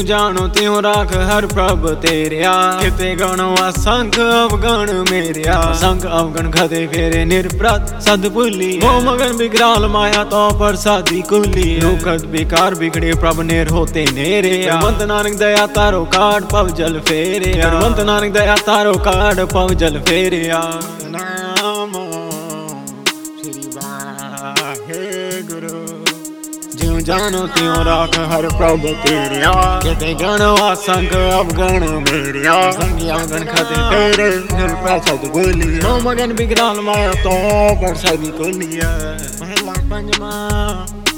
ਜਿਉ ਜਾਣੋ ਤਿਉ ਰਾਖ ਹਰ ਪ੍ਰਭ ਤੇਰਿਆ ਕਿਤੇ ਗਣੋ ਅਸੰਖ ਅਵਗਣ ਮੇਰਿਆ ਅਸੰਖ ਅਵਗਣ ਖਦੇ ਫੇਰੇ ਨਿਰਪ੍ਰਤ ਸਦ ਭੁੱਲੀ ਮੋਹ ਮਗਨ ਬਿਗਰਾਲ ਮਾਇਆ ਤੋ ਪ੍ਰਸਾਦੀ ਕੁਲੀ ਰੁਕਤ ਬਿਕਾਰ ਬਿਗੜੇ ਪ੍ਰਭ ਨੇਰ ਹੋਤੇ ਨੇਰੇ ਵੰਤ ਨਾਨਕ ਦਇਆ ਤਾਰੋ ਕਾੜ ਪਵ ਜਲ ਫੇਰਿਆ ਵੰਤ ਨਾਨਕ ਦਇਆ ਤਾਰੋ ਕਾੜ ਪਵ ਜਲ ਫੇਰਿਆ ਨਾਮ ਸ਼੍ਰੀ ਵਾਹਿਗੁਰੂ ਜਿਉ ਜਾਣੋ ਤਿਉ ਰਾਖ ਹਰ ਪ੍ਰਭ ਤੇਰਿਆ ਕਿਤੇ ਗਣੋ ਅਸੰਖ ਅਵਗਣ ਮੇਰਿਆ ਸੰਗੀ ਅਵਗਣ ਖਤੇ ਤੇਰੇ ਨਿਰਪ੍ਰਤ ਸਦ ਭੁੱਲੀ ਮੋਹ ਮਗਨ ਬਿਗਰਾਲ ਮਾਇਆ ਤੋ ਪ੍ਰਸਾਦੀ ਕੁਲੀ ਮਹਿਲਾ ਪੰਜਵਾਂ।